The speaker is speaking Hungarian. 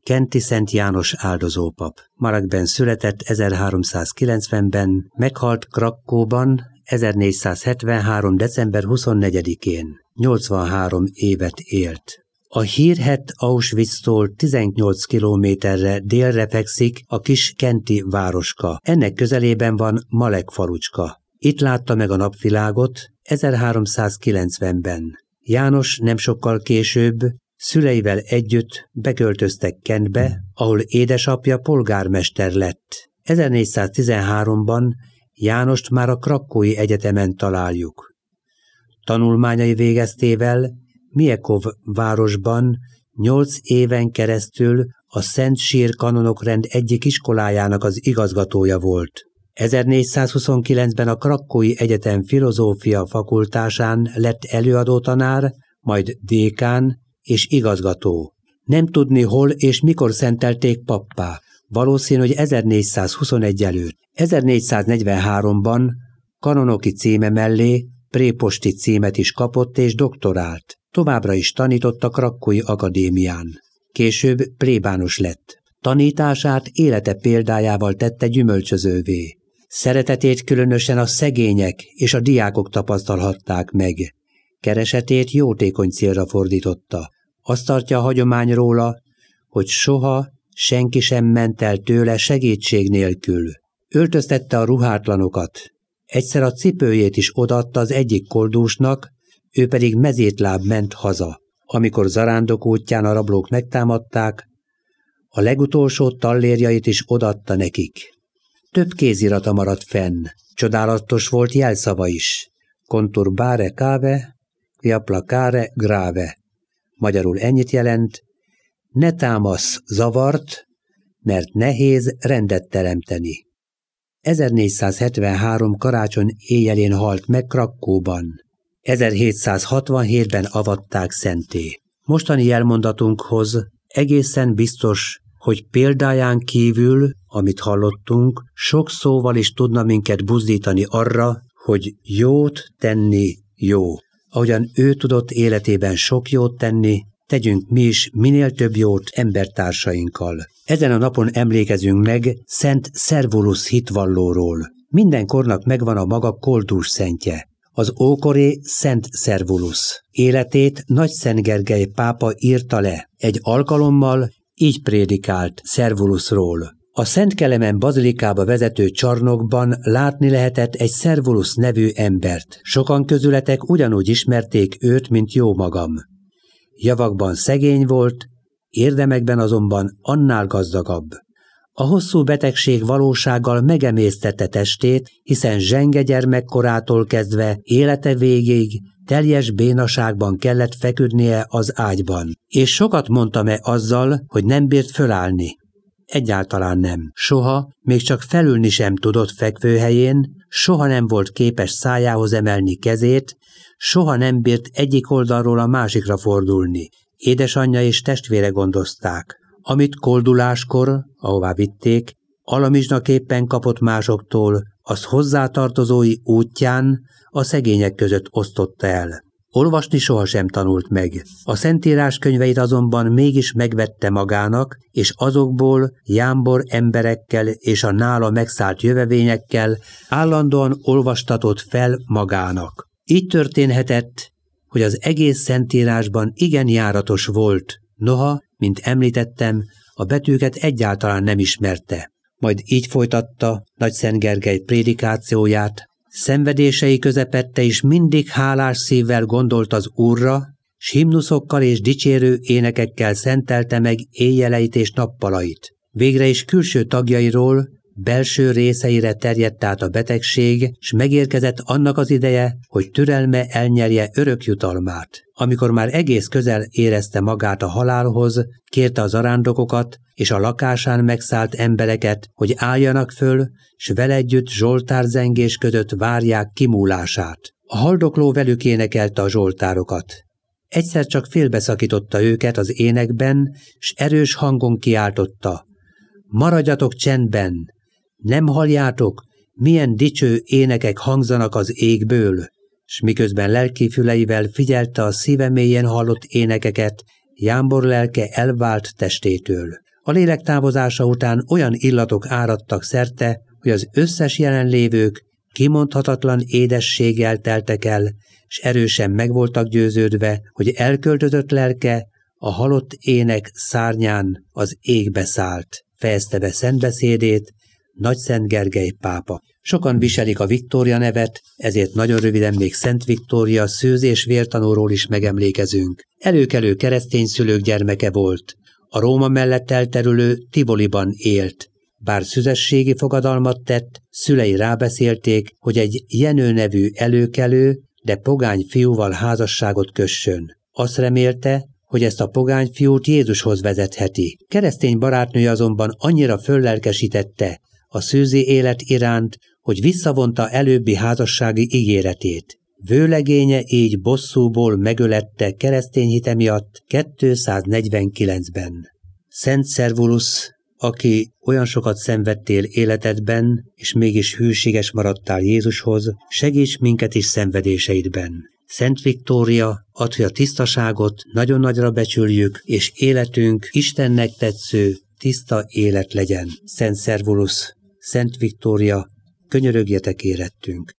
kenti Szent János áldozópap. Maragben született 1390-ben, meghalt Krakkóban 1473. december 24-én. 83 évet élt. A hírhedt Auschwitztól 18 kilométerre délre fekszik a kis kenti városka. Ennek közelében van Malek falucska. Itt látta meg a napvilágot 1390-ben. János nem sokkal később szüleivel együtt beköltöztek Kentbe, ahol édesapja polgármester lett. 1413-ban Jánost már a Krakkói Egyetemen találjuk. Tanulmányai végeztével Miekov városban 8 éven keresztül a Szent Sír Kanonokrend egyik iskolájának az igazgatója volt. 1429-ben a Krakkói Egyetem filozófia fakultásán lett előadótanár, majd dékán és igazgató. Nem tudni hol és mikor szentelték pappá. Valószínű, hogy 1421 előtt. 1443-ban kanonoki címe mellé préposti címet is kapott és doktorált. Továbbra is tanított a Krakkói Akadémián. Később plébános lett. Tanítását élete példájával tette gyümölcsözővé. Szeretetét különösen a szegények és a diákok tapasztalhatták meg. Keresetét jótékony célra fordította. Azt tartja a hagyomány róla, hogy soha senki sem ment el tőle segítség nélkül. Öltöztette a ruhátlanokat. Egyszer a cipőjét is odaadta az egyik koldúsnak, ő pedig mezítláb ment haza. Amikor zarándok útján a rablók megtámadták, a legutolsó tallérjait is odaadta nekik. Több kézirata maradt fenn, csodálatos volt jelszava is. Conturbare cave, quia placare grave. Magyarul ennyit jelent, ne támasz zavart, mert nehéz rendet teremteni. 1473 karácsony éjjelén halt meg Krakkóban. 1767-ben avatták szentté. Mostani jelmondatunkhoz egészen biztos, hogy példáján kívül, amit hallottunk, sok szóval is tudna minket buzdítani arra, hogy jót tenni jó. Ahogyan ő tudott életében sok jót tenni, tegyünk mi is minél több jót embertársainkkal. Ezen a napon emlékezünk meg Szent Szervulusz hitvallóról. Minden kornak megvan a maga koldús szentje. Az ókori Szent Szervulusz életét Nagyszent Gergely pápa írta le. Egy alkalommal így prédikált Szervuluszról. A Szent Kelemen bazilikába vezető csarnokban látni lehetett egy Szervulusz nevű embert. Sokan közületek ugyanúgy ismerték őt, mint jó magam. Javakban szegény volt, érdemekben azonban annál gazdagabb. A hosszú betegség valósággal megemésztette testét, hiszen zsenge gyermekkorától kezdve élete végéig teljes bénaságban kellett feküdnie az ágyban. És sokat mondtam-e azzal, hogy nem bírt fölállni? Egyáltalán nem. Soha, még csak felülni sem tudott fekvőhelyén, soha nem volt képes szájához emelni kezét, soha nem bírt egyik oldalról a másikra fordulni. Édesanyja és testvére gondozták. Amit kolduláskor, ahová vitték, alamizsnaképpen kapott másoktól, az hozzátartozói útján a szegények között osztotta el. Olvasni sohasem tanult meg. A Szentírás könyveit azonban mégis megvette magának, és azokból jámbor emberekkel és a nála megszállt jövevényekkel állandóan olvastatott fel magának. Így történhetett, hogy az egész Szentírásban igen járatos volt, noha, mint említettem, a betűket egyáltalán nem ismerte. Majd így folytatta Nagyszent Gergely prédikációját. Szenvedései közepette is mindig hálás szívvel gondolt az Úrra, s himnuszokkal és dicsérő énekekkel szentelte meg éjjeleit és nappalait. Végre is külső tagjairól, belső részeire terjedt át a betegség, s megérkezett annak az ideje, hogy türelme elnyerje örök jutalmát. Amikor már egész közel érezte magát a halálhoz, kérte az zarándokokat és a lakásán megszállt embereket, hogy álljanak föl, s vele együtt zsoltárzengés között várják kimúlását. A haldokló velük énekelte a zsoltárokat. Egyszer csak félbeszakította őket az énekben, s erős hangon kiáltotta: maradjatok csendben! Nem halljátok, milyen dicső énekek hangzanak az égből? S miközben lelki füleivel figyelte a szíve mélyen hallott énekeket, jámbor lelke elvált testétől. A lélek távozása után olyan illatok áradtak szerte, hogy az összes jelenlévők kimondhatatlan édességgel teltek el, s erősen meg voltak győződve, hogy elköltözött lelke a halott ének szárnyán az égbe szállt, fejezte be szentbeszédét Nagyszent Gergely pápa. Sokan viselik a Viktória nevet, ezért nagyon röviden még Szent Viktória szőz- és vértanúról is megemlékezünk. Előkelő keresztény szülők gyermeke volt. A Róma mellett elterülő Tivoliban élt. Bár szüzességi fogadalmat tett, szülei rábeszélték, hogy egy Jenő nevű előkelő, de pogány fiúval házasságot kössön. Azt remélte, hogy ezt a pogány fiút Jézushoz vezetheti. Keresztény barátnője azonban annyira föllelkesítette a szőzi élet iránt, hogy visszavonta előbbi házassági ígéretét. Vőlegénye így bosszúból megölette keresztény hite miatt 249-ben. Szent Szervulusz, aki olyan sokat szenvedtél életedben, és mégis hűséges maradtál Jézushoz, segíts minket is szenvedéseidben. Szent Viktória, add, hogy a tisztaságot nagyon nagyra becsüljük, és életünk Istennek tetsző, tiszta élet legyen. Szent Szervulusz, Szent Viktória, könyörögjetek érettünk.